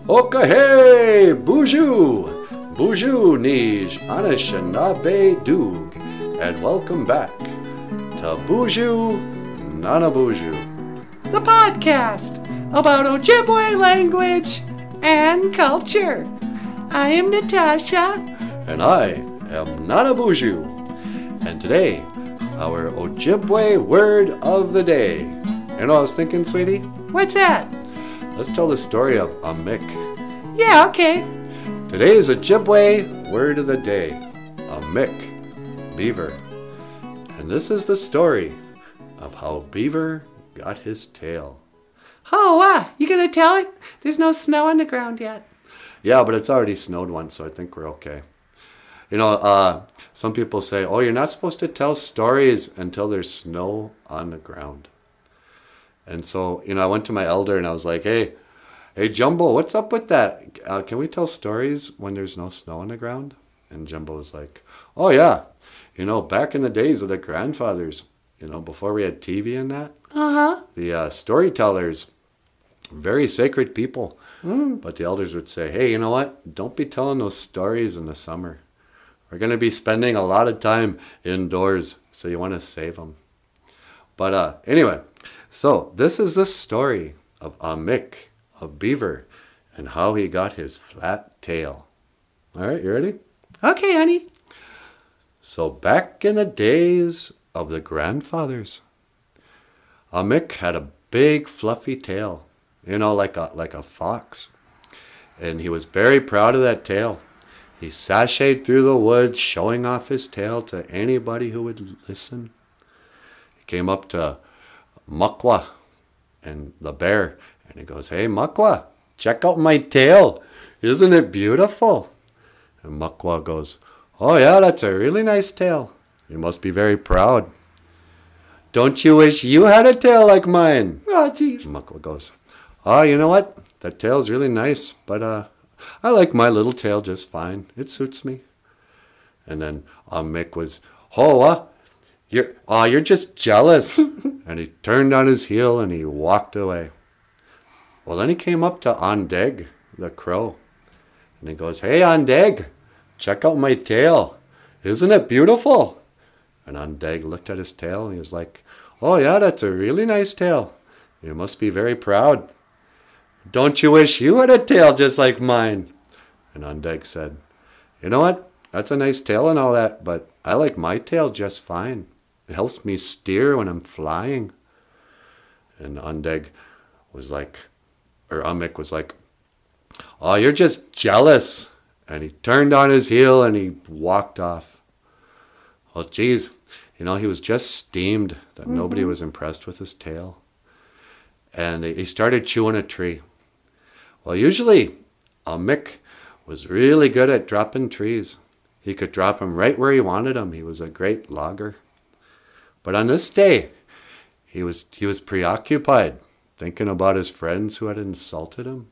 Okahe Buju! Buju Nij Anishinaabe Doog, and welcome back to Buju Nanabuju, the podcast about Ojibwe language and culture. I am Natasha. and I am Nanabuju, and today our Ojibwe word of the day. You know what I was thinking, sweetie? What's that? Let's tell the story of Amik. Yeah, okay. Today's Ojibwe word of the day, Amik, beaver. And this is the story of how Beaver got his tail. Oh, you gonna tell it? There's no snow on the ground yet. Yeah, but it's already snowed once, so I think we're okay. You know, some people say, oh, you're not supposed to tell stories until there's snow on the ground. And so, you know, I went to my elder and I was like, hey, Jumbo, what's up with that? Can we tell stories when there's no snow on the ground? And Jumbo was like, oh, yeah. You know, back in the days of the grandfathers, you know, before we had TV and that, the storytellers, very sacred people. But the elders would say, hey, you know what? Don't be telling those stories in the summer. We're going to be spending a lot of time indoors, so you want to save them. But anyway, so this is the story of Amik, a beaver, and how he got his flat tail. All right, you ready? Okay, honey. So back in the days of the grandfathers, Amik had a big fluffy tail, you know, like a fox. And he was very proud of that tail. He sashayed through the woods, showing off his tail to anybody who would listen. He came up to Mukwa and the bear, and he goes, hey, Mukwa, check out my tail. Isn't it beautiful? And Mukwa goes, oh, yeah, that's a really nice tail. You must be very proud. Don't you wish you had a tail like mine? Oh, jeez. Mukwa goes, oh, you know what? That tail's really nice, but I like my little tail just fine. It suits me. And then Mick was, you're just jealous. And he turned on his heel and he walked away. Well, then he came up to Ondeg, the crow. And he goes, hey, Ondeg, check out my tail. Isn't it beautiful? And Ondeg looked at his tail and he was like, oh, yeah, that's a really nice tail. You must be very proud. Don't you wish you had a tail just like mine? And Ondeg said, you know what? That's a nice tail and all that, but I like my tail just fine. It helps me steer when I'm flying. And Ondeg was like, or Amik was like, oh, you're just jealous. And he turned on his heel and he walked off. Well, geez, you know, he was just steamed that nobody was impressed with his tail. And he started chewing a tree. Well, usually, Mick was really good at dropping trees. He could drop them right where he wanted them. He was a great logger. But on this day, he was preoccupied, thinking about his friends who had insulted him.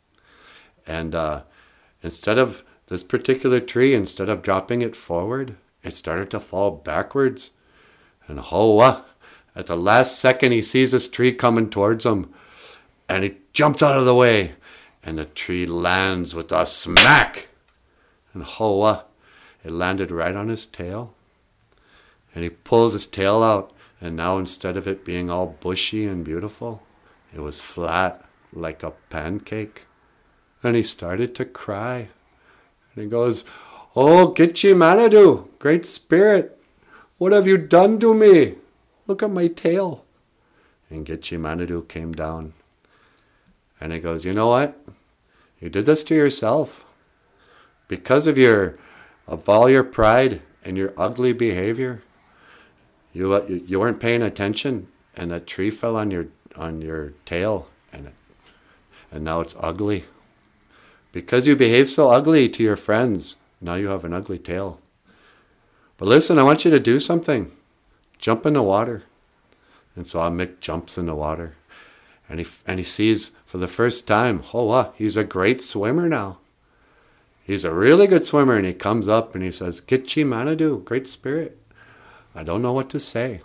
And instead of this particular tree, instead of dropping it forward, it started to fall backwards. And at the last second, he sees this tree coming towards him. And he jumps out of the way. And the tree lands with a smack. And it landed right on his tail. And he pulls his tail out. And now instead of it being all bushy and beautiful, it was flat like a pancake. And he started to cry. And he goes, oh, Gitchi Manadu, Great Spirit, what have you done to me? Look at my tail. And Gitchi Manadu came down. And he goes, you know what? You did this to yourself. Because of all your pride and your ugly behavior, you weren't paying attention, and that tree fell on your tail, and now it's ugly. Because you behaved so ugly to your friends, now you have an ugly tail. But listen, I want you to do something. Jump in the water. And so Mick jumps in the water. And he sees for the first time, he's a great swimmer now. He's a really good swimmer. And he comes up and he says, Gitchi Manadu, Great Spirit, I don't know what to say.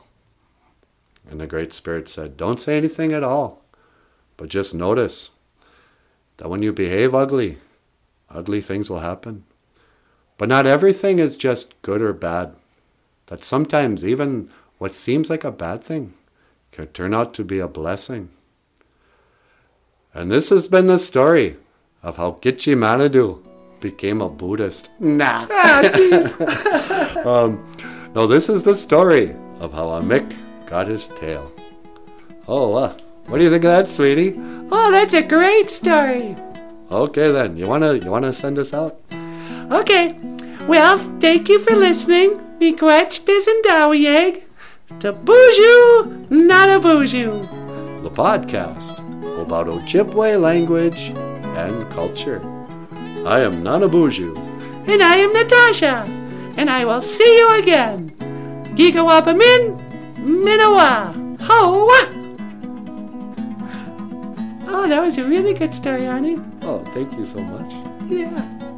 And the Great Spirit said, don't say anything at all, but just notice that when you behave ugly things will happen. But not everything is just good or bad. That sometimes even what seems like a bad thing can turn out to be a blessing. And this has been the story of how Gitche Manitou became a Buddhist. Nah. No, this is the story of how a Mick got his tail. Oh, what do you think of that, sweetie? Oh, that's a great story. Okay then, you wanna send us out? Okay. Well, thank you for listening. Miigwech Bizendawieg. To Boozhoo, not a Boozhoo. The podcast about Ojibwe language and culture. I am Nana Boozhoo. And I am Natasha. And I will see you again. Gigawapa Min, Minawa. Hoa! Oh, that was a really good story, Arnie. Oh, thank you so much. Yeah.